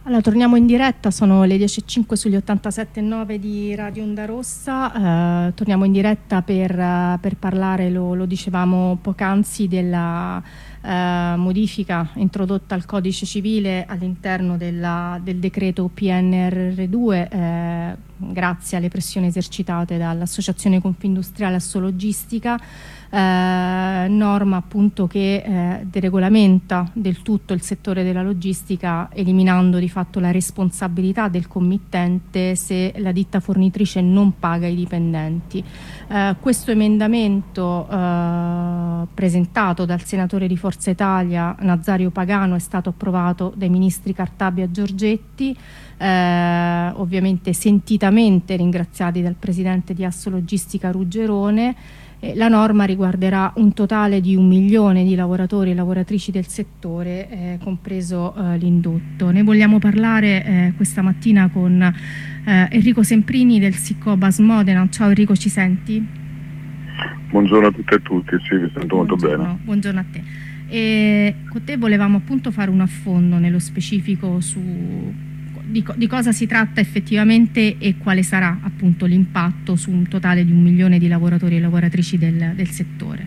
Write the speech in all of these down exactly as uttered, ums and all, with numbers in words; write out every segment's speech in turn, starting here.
Allora, torniamo in diretta, sono le dieci e cinque sugli ottantasette virgola nove di Radio Onda Rossa, eh, torniamo in diretta per, uh, per parlare, lo, lo dicevamo poc'anzi, della uh, modifica introdotta al codice civile all'interno della, del decreto P N R R due, eh, grazie alle pressioni esercitate dall'Associazione Confindustriale Assologistica. Eh, norma appunto che eh, deregolamenta del tutto il settore della logistica, eliminando di fatto la responsabilità del committente se la ditta fornitrice non paga i dipendenti. Eh, questo emendamento eh, presentato dal senatore di Forza Italia Nazario Pagano è stato approvato dai ministri Cartabia e Giorgetti, eh, ovviamente sentitamente ringraziati dal presidente di Assologistica Ruggerone. La norma riguarderà un totale di un milione di lavoratori e lavoratrici del settore, eh, compreso eh, l'indotto. Ne vogliamo parlare eh, questa mattina con eh, Enrico Semprini del Sicobas Modena. Ciao Enrico, ci senti? Buongiorno a tutte e tutti, sì, vi sento molto bene. Buongiorno a te. E con te volevamo appunto fare un affondo nello specifico su Di, co di cosa si tratta effettivamente e quale sarà appunto l'impatto su un totale di un milione di lavoratori e lavoratrici del, del settore.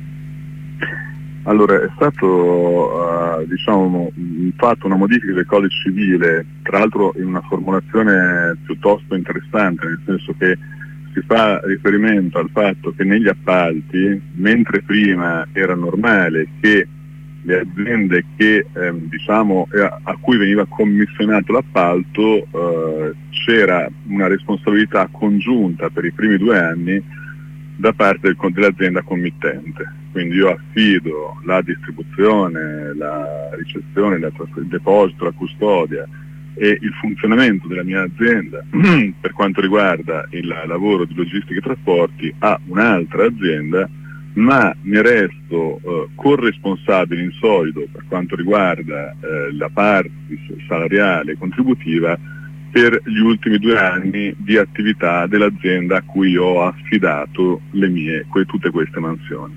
Allora, è stato uh, diciamo, fatto una modifica del codice civile, tra l'altro in una formulazione piuttosto interessante, nel senso che si fa riferimento al fatto che negli appalti, mentre prima era normale che le aziende che, ehm, diciamo, a cui veniva commissionato l'appalto, eh, c'era una responsabilità congiunta per i primi due anni da parte del, dell'azienda committente. Quindi io affido la distribuzione, la ricezione, la, il deposito, la custodia e il funzionamento della mia azienda per quanto riguarda il lavoro di logistica e trasporti a un'altra azienda, ma ne resto eh, corresponsabile in solido per quanto riguarda eh, la parte salariale e contributiva per gli ultimi due anni di attività dell'azienda a cui ho affidato le mie, que, tutte queste mansioni.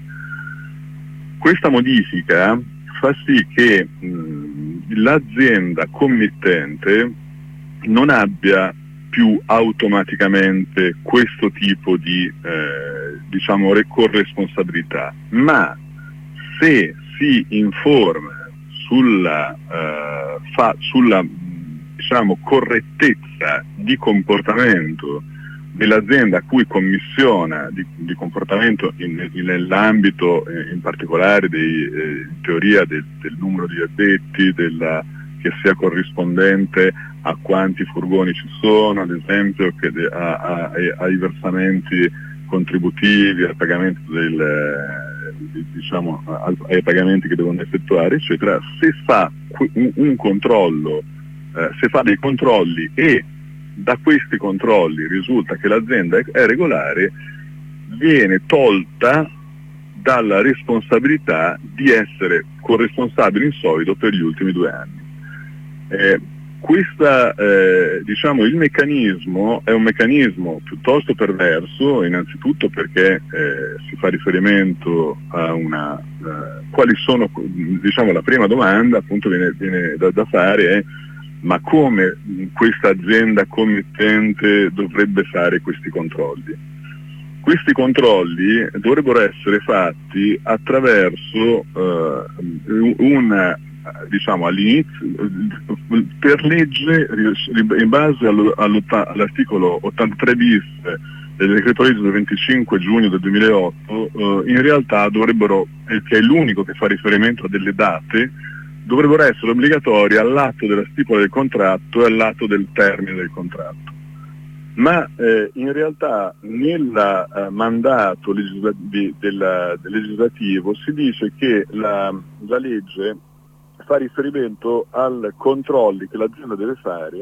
Questa modifica fa sì che mh, l'azienda committente non abbia più automaticamente questo tipo di eh, diciamo corresponsabilità, ma se si informa sulla, eh, fa, sulla diciamo correttezza di comportamento dell'azienda a cui commissiona di, di comportamento in, in, nell'ambito eh, in particolare dei, eh, in teoria del, del numero di addetti, della, che sia corrispondente a quanti furgoni ci sono, ad esempio, che de, a, a, ai versamenti contributivi, al pagamento del, eh, diciamo, a, ai pagamenti che devono effettuare, eccetera. Se fa un, un controllo, eh, se fa dei controlli e da questi controlli risulta che l'azienda è, è regolare, viene tolta dalla responsabilità di essere corresponsabile in solido per gli ultimi due anni. Eh, questa, eh, diciamo, il meccanismo è un meccanismo piuttosto perverso, innanzitutto perché eh, si fa riferimento a una eh, quali sono, diciamo, la prima domanda appunto viene, viene da, da fare è: ma come questa azienda committente dovrebbe fare questi controlli? Questi controlli dovrebbero essere fatti attraverso eh, una, diciamo, all'inizio, per legge, in base all'articolo ottantatré bis del decreto legge del venticinque giugno del duemilaotto, eh, in realtà dovrebbero, che è l'unico che fa riferimento a delle date, dovrebbero essere obbligatori all'atto della stipula del contratto e all'atto del termine del contratto. Ma eh, in realtà nel eh, mandato legisla di, del, del legislativo si dice che la, la legge fa riferimento al controlli che l'azienda deve fare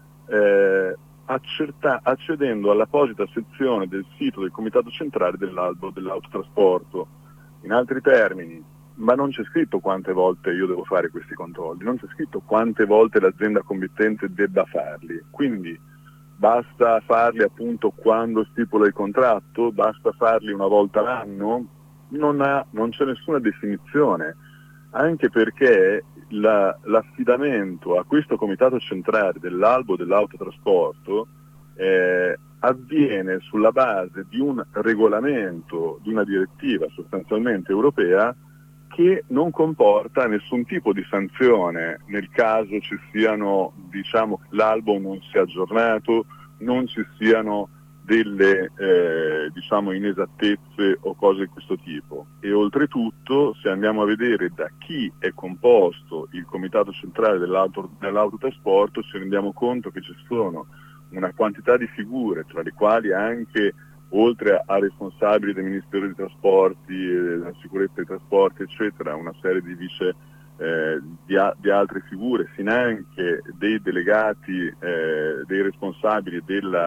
eh, accerta, accedendo all'apposita sezione del sito del Comitato Centrale dell'Albo dell'Autotrasporto. In altri termini, ma non c'è scritto quante volte io devo fare questi controlli, non c'è scritto quante volte l'azienda committente debba farli, quindi basta farli appunto quando stipula il contratto, basta farli una volta l'anno, non, ha, non c'è nessuna definizione anche perché la, l'affidamento a questo comitato centrale dell'albo dell'autotrasporto eh, avviene sulla base di un regolamento, di una direttiva sostanzialmente europea, che non comporta nessun tipo di sanzione nel caso ci siano, diciamo, l'albo non sia aggiornato, non ci siano delle eh, diciamo inesattezze o cose di questo tipo. E oltretutto, se andiamo a vedere da chi è composto il comitato centrale dell'auto, dell'autotrasporto, ci rendiamo conto che ci sono una quantità di figure, tra le quali anche, oltre a responsabili del Ministero dei Trasporti, della sicurezza dei trasporti, eccetera, una serie di vice eh, di, a, di altre figure, finanche dei delegati, eh, dei responsabili della,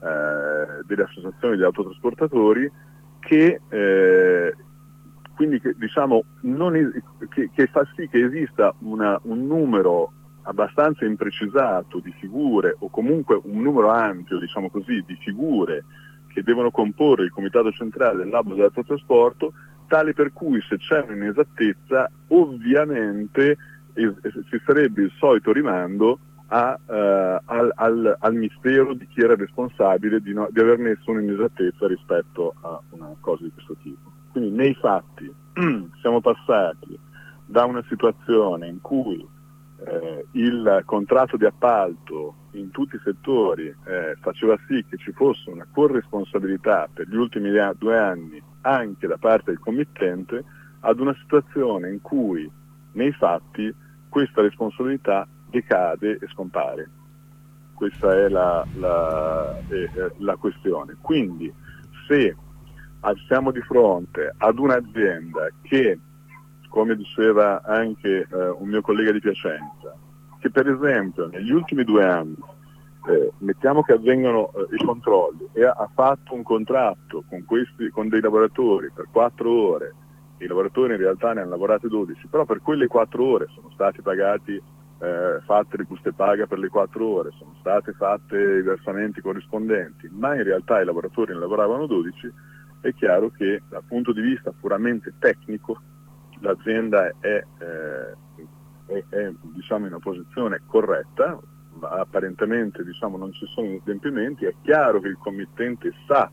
eh, delle associazioni di autotrasportatori, che eh, quindi che, diciamo, non es- che, che fa sì che esista una, un numero abbastanza imprecisato di figure, o comunque un numero ampio, diciamo così, di figure che devono comporre il comitato centrale dell'albo dell'autotrasporto, tale per cui se c'è un'inesattezza ovviamente es- ci sarebbe il solito rimando a, eh, al, al, al mistero di chi era responsabile di, no, di aver messo un'inesattezza rispetto a una cosa di questo tipo. Quindi nei fatti siamo passati da una situazione in cui Eh, il contratto di appalto in tutti i settori eh, faceva sì che ci fosse una corresponsabilità per gli ultimi due anni anche da parte del committente, ad una situazione in cui nei fatti questa responsabilità decade e scompare. Questa è la, la, eh, la questione. Quindi se siamo di fronte ad un'azienda che, come diceva anche eh, un mio collega di Piacenza, che per esempio negli ultimi due anni, eh, mettiamo che avvengano eh, i controlli, e ha, ha fatto un contratto con, questi, con dei lavoratori per quattro ore, i lavoratori in realtà ne hanno lavorate dodici, però per quelle quattro ore sono stati pagati, eh, fatte le buste paga per le quattro ore, sono state fatte i versamenti corrispondenti, ma in realtà i lavoratori ne lavoravano dodici, è chiaro che dal punto di vista puramente tecnico l'azienda è, eh, è, è diciamo, in una posizione corretta, ma apparentemente, diciamo, non ci sono adempimenti. È chiaro che il committente sa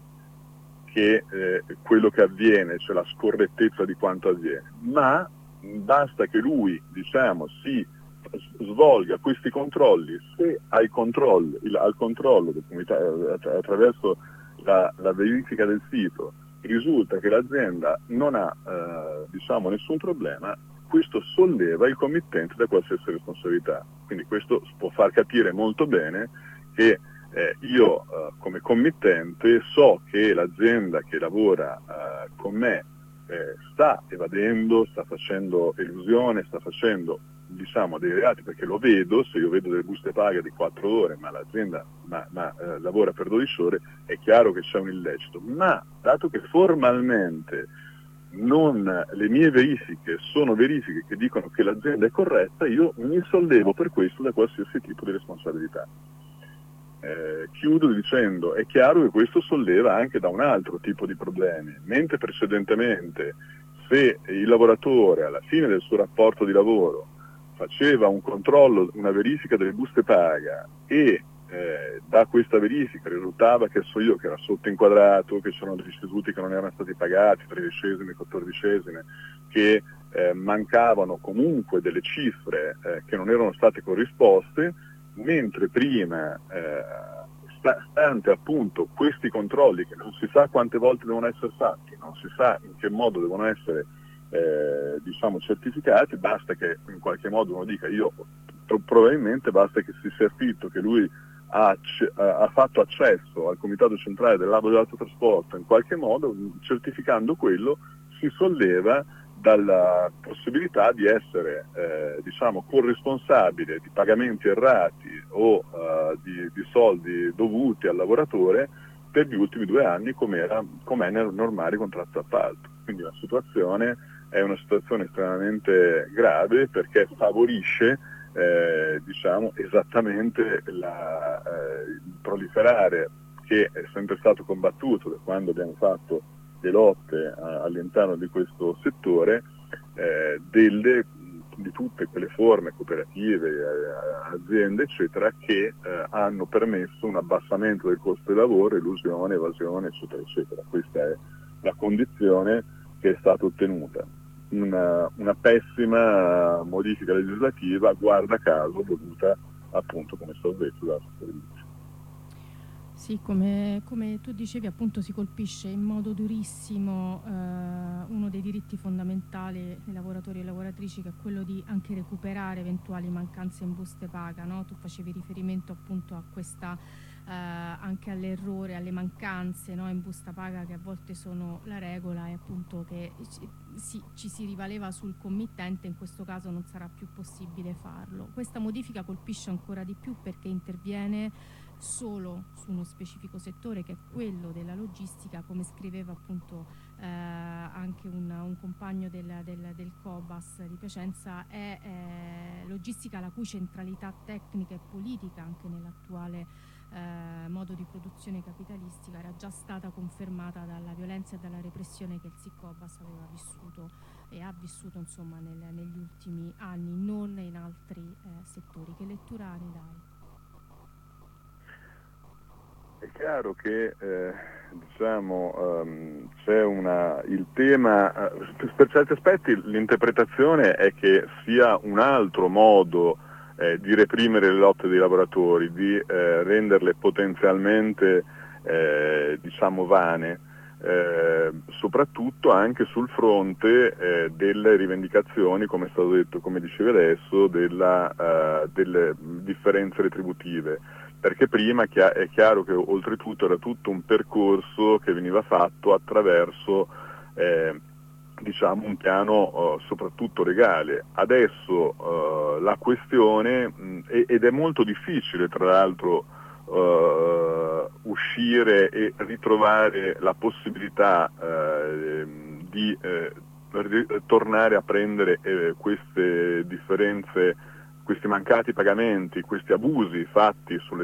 che eh, quello che avviene, cioè la scorrettezza di quanto avviene, ma basta che lui, diciamo, si svolga questi controlli. Se ai controlli, il, al controllo del comitato, attraverso la, la verifica del sito, risulta che l'azienda non ha eh, diciamo nessun problema, questo solleva il committente da qualsiasi responsabilità. Quindi questo può far capire molto bene che eh, io eh, come committente so che l'azienda che lavora eh, con me eh, sta evadendo, sta facendo elusione, sta facendo, diciamo, dei reati, perché lo vedo. Se io vedo delle buste paga di quattro ore, ma l'azienda ma, ma, eh, lavora per dodici ore, è chiaro che c'è un illecito. Ma dato che formalmente non, le mie verifiche sono verifiche che dicono che l'azienda è corretta, io mi sollevo per questo da qualsiasi tipo di responsabilità. Eh, chiudo dicendo, è chiaro che questo solleva anche da un altro tipo di problemi. Mentre precedentemente, se il lavoratore alla fine del suo rapporto di lavoro faceva un controllo, una verifica delle buste paga, e eh, da questa verifica risultava che so io che era sottoinquadrato, che c'erano degli istituti che non erano stati pagati, tredicesime, quattordicesime, che eh, mancavano comunque delle cifre eh, che non erano state corrisposte, mentre prima, eh, stante appunto questi controlli che non si sa quante volte devono essere fatti, non si sa in che modo devono essere eh, diciamo certificati, basta che in qualche modo uno dica, io probabilmente basta che si sia scritto che lui ha, ha fatto accesso al comitato centrale dell'albo dell'autotrasporto in qualche modo, certificando quello si solleva dalla possibilità di essere eh, diciamo corresponsabile di pagamenti errati o uh, di, di soldi dovuti al lavoratore per gli ultimi due anni, come era com'è nel normale contratto d'appalto. Quindi la situazione è una situazione estremamente grave, perché favorisce eh, diciamo esattamente la, eh, il proliferare, che è sempre stato combattuto da quando abbiamo fatto le lotte all'interno di questo settore, eh, delle di tutte quelle forme cooperative, eh, aziende eccetera, che eh, hanno permesso un abbassamento del costo del lavoro, elusione, evasione eccetera eccetera. Questa è la condizione che è stata ottenuta. Una, una pessima modifica legislativa, guarda caso, voluta appunto, come è stato detto, dalla Supervisione. Sì, come, come tu dicevi, appunto si colpisce in modo durissimo eh, uno dei diritti fondamentali dei lavoratori e lavoratrici, che è quello di anche recuperare eventuali mancanze in buste paga, no? Tu facevi riferimento appunto a questa, eh, anche all'errore, alle mancanze, no? In busta paga, che a volte sono la regola, e appunto che ci, si, ci si rivaleva sul committente, in questo caso non sarà più possibile farlo. Questa modifica colpisce ancora di più perché interviene solo su uno specifico settore, che è quello della logistica, come scriveva appunto eh, anche un, un compagno del, del, del Cobas di Piacenza. È eh, logistica la cui centralità tecnica e politica anche nell'attuale eh, modo di produzione capitalistica era già stata confermata dalla violenza e dalla repressione che il S I Cobas aveva vissuto e ha vissuto insomma nel, negli ultimi anni, non in altri eh, settori. Che lettura ne dai? È chiaro che eh, diciamo, um, c'è una, il tema, uh, per certi aspetti l'interpretazione è che sia un altro modo eh, di reprimere le lotte dei lavoratori, di eh, renderle potenzialmente eh, diciamo vane, eh, soprattutto anche sul fronte eh, delle rivendicazioni, come è stato detto, come dicevi adesso, della, uh, delle differenze retributive. Perché prima è chiaro che oltretutto era tutto un percorso che veniva fatto attraverso eh, diciamo un piano eh, soprattutto legale. Adesso eh, la questione, mh, ed è molto difficile tra l'altro eh, uscire e ritrovare la possibilità eh, di eh, tornare a prendere eh, queste differenze, questi mancati pagamenti, questi abusi fatti sulle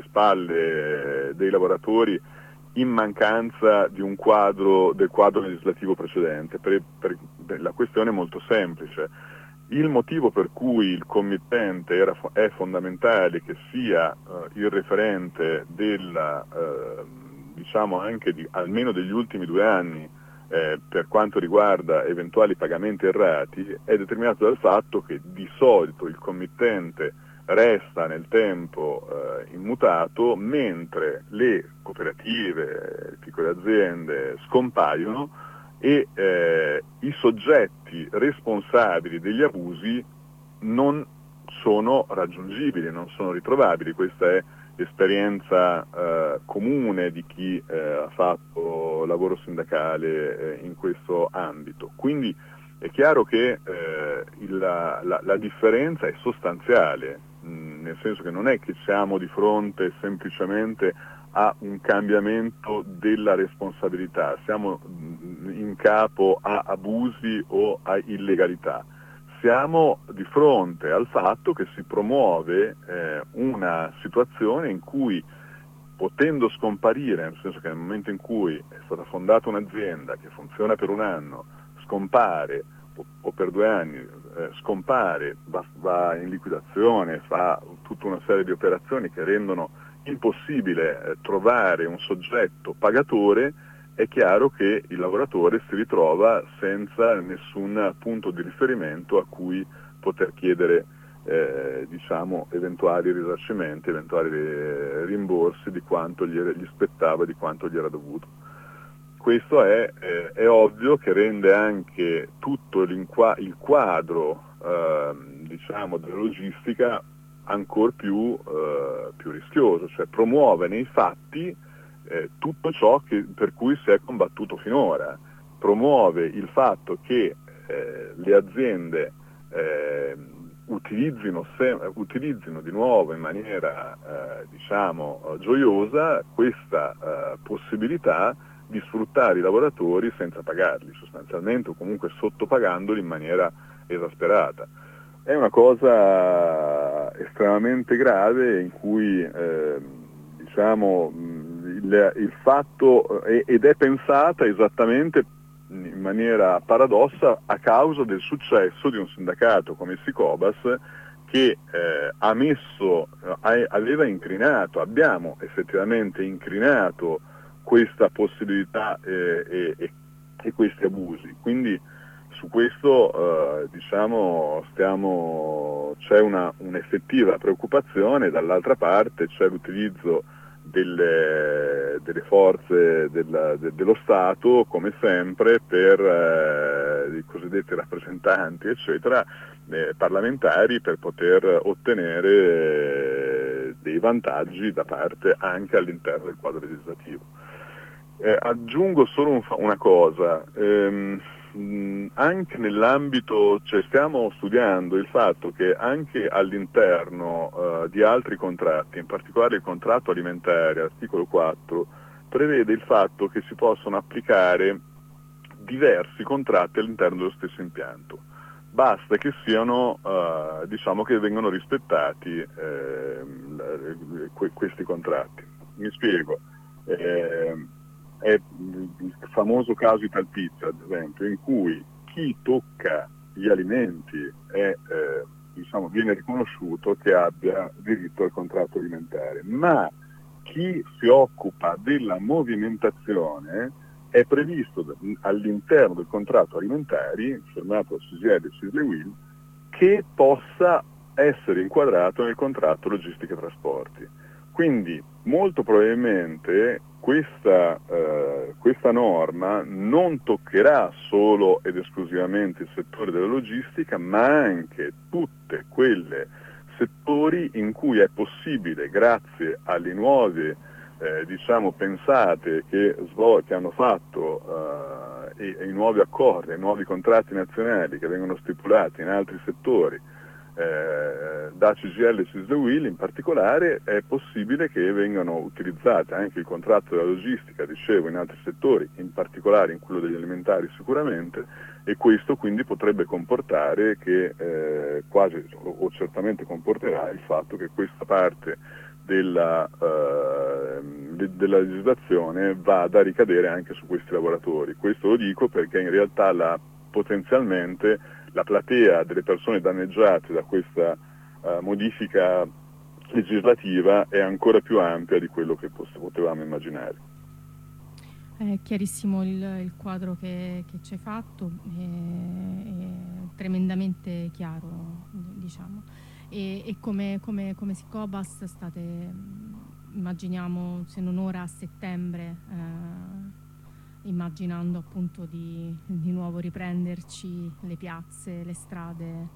spalle dei lavoratori in mancanza di un quadro, del quadro legislativo precedente. Per, per, la questione è molto semplice. Il motivo per cui il committente era, è fondamentale che sia uh, il referente della, uh, diciamo anche di, almeno degli ultimi due anni, Eh, per quanto riguarda eventuali pagamenti errati, è determinato dal fatto che di solito il committente resta nel tempo eh, immutato, mentre le cooperative, le piccole aziende scompaiono e eh, i soggetti responsabili degli abusi non sono raggiungibili, non sono ritrovabili. Questa è l'esperienza eh, comune di chi eh, ha fatto lavoro sindacale eh, in questo ambito. Quindi è chiaro che eh, il, la, la, la differenza è sostanziale, mh, nel senso che non è che siamo di fronte semplicemente a un cambiamento della responsabilità, siamo mh, in capo a abusi o a illegalità. Siamo di fronte al fatto che si promuove eh, una situazione in cui, potendo scomparire, nel senso che nel momento in cui è stata fondata un'azienda che funziona per un anno, scompare, o, o per due anni, eh, scompare, va, va in liquidazione, fa tutta una serie di operazioni che rendono impossibile eh, trovare un soggetto pagatore, è chiaro che il lavoratore si ritrova senza nessun punto di riferimento a cui poter chiedere eh, diciamo, eventuali risarcimenti, eventuali rimborsi di quanto gli, gli spettava, di quanto gli era dovuto. Questo è, eh, è ovvio che rende anche tutto il quadro eh, diciamo, della logistica ancora più, eh, più rischioso, cioè promuove nei fatti Eh, tutto ciò che, per cui si è combattuto finora, promuove il fatto che eh, le aziende eh, utilizzino, se, utilizzino di nuovo in maniera eh, diciamo gioiosa questa eh, possibilità di sfruttare i lavoratori senza pagarli sostanzialmente, o comunque sottopagandoli in maniera esasperata. È una cosa estremamente grave in cui eh, diciamo Il, il fatto ed è pensata esattamente in maniera paradossa a causa del successo di un sindacato come il Sicobas che eh, ha messo, eh, aveva incrinato, abbiamo effettivamente incrinato questa possibilità eh, e, e, e questi abusi. Quindi su questo eh, diciamo stiamo, c'è una, un'effettiva preoccupazione, dall'altra parte c'è l'utilizzo delle, delle forze della, de, dello Stato, come sempre, per eh, i cosiddetti rappresentanti, eccetera, eh, parlamentari, per poter ottenere eh, dei vantaggi da parte anche all'interno del quadro legislativo. Eh, aggiungo solo un, una cosa, ehm, mh, anche nell'ambito, cioè stiamo studiando il fatto che anche all'interno uh, di altri contratti, in particolare il contratto alimentare, articolo quattro, prevede il fatto che si possono applicare diversi contratti all'interno dello stesso impianto. Basta che siano, uh, diciamo che vengano rispettati eh, questi contratti. Mi spiego. Eh, è il famoso caso Italpizza, ad esempio, in cui chi tocca gli alimenti è, eh, diciamo, viene riconosciuto che abbia diritto al contratto alimentare, ma chi si occupa della movimentazione è previsto all'interno del contratto alimentare, firmato C G I L e C I S L E U I L, che possa essere inquadrato nel contratto logistica e trasporti. Quindi molto probabilmente questa, eh, questa norma non toccherà solo ed esclusivamente il settore della logistica, ma anche tutte quelle settori in cui è possibile, grazie alle nuove eh, diciamo pensate che, che hanno fatto eh, e, e i nuovi accordi, i nuovi contratti nazionali che vengono stipulati in altri settori, Eh, da C G I L e C I S L E U I L in particolare, è possibile che vengano utilizzate anche il contratto della logistica, dicevo, in altri settori, in particolare in quello degli alimentari sicuramente, e questo quindi potrebbe comportare che eh, quasi o, o certamente comporterà il fatto che questa parte della, eh, della legislazione vada a ricadere anche su questi lavoratori. Questo lo dico perché in realtà la, potenzialmente la platea delle persone danneggiate da questa uh, modifica legislativa è ancora più ampia di quello che potevamo immaginare. È chiarissimo il, il quadro che, che ci hai fatto, è, è tremendamente chiaro, diciamo. E, e come, come, come Sicobas state, immaginiamo, se non ora a settembre, eh, immaginando appunto di, di nuovo riprenderci le piazze, le strade?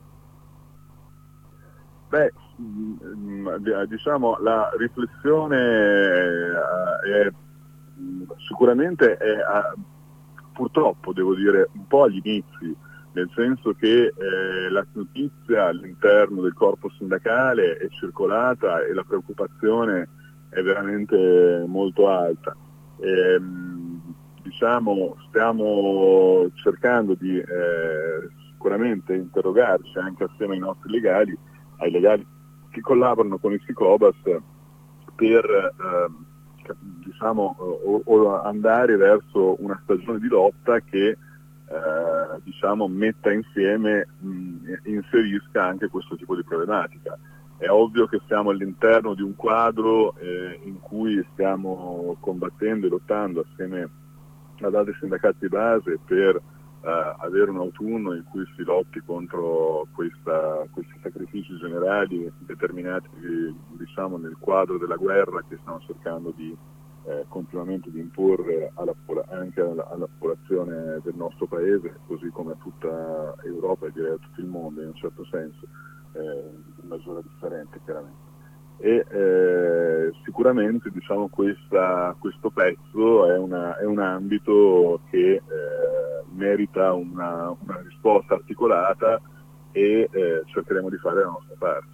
Beh, diciamo la riflessione è, sicuramente è, purtroppo devo dire, un po' agli inizi, nel senso che eh, la notizia all'interno del corpo sindacale è circolata e la preoccupazione è veramente molto alta. E, diciamo, stiamo cercando di eh, sicuramente interrogarci anche assieme ai nostri legali, ai legali che collaborano con il Sicobas, per eh, diciamo, o, o andare verso una stagione di lotta che eh, diciamo, metta insieme, mh, inserisca anche questo tipo di problematica. È ovvio che siamo all'interno di un quadro eh, in cui stiamo combattendo e lottando assieme ad altri sindacati di base per uh, avere un autunno in cui si lotti contro questa, questi sacrifici generali determinati, diciamo, nel quadro della guerra che stiamo cercando di eh, continuamente di imporre alla, anche alla, alla popolazione del nostro paese, così come a tutta Europa e direi a tutto il mondo in un certo senso, eh, in misura differente chiaramente. E eh, sicuramente, diciamo, questa, questo pezzo è, una, è un ambito che eh, merita una, una risposta articolata e eh, cercheremo di fare la nostra parte.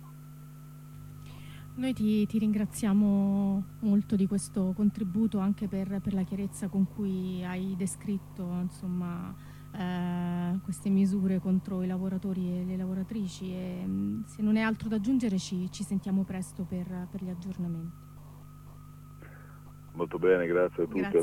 Noi ti, ti ringraziamo molto di questo contributo, anche per, per la chiarezza con cui hai descritto, insomma, eh, queste misure contro i lavoratori e le lavoratrici, e se non è altro da aggiungere ci, ci sentiamo presto per, per gli aggiornamenti. Molto bene, grazie a tutti. Grazie.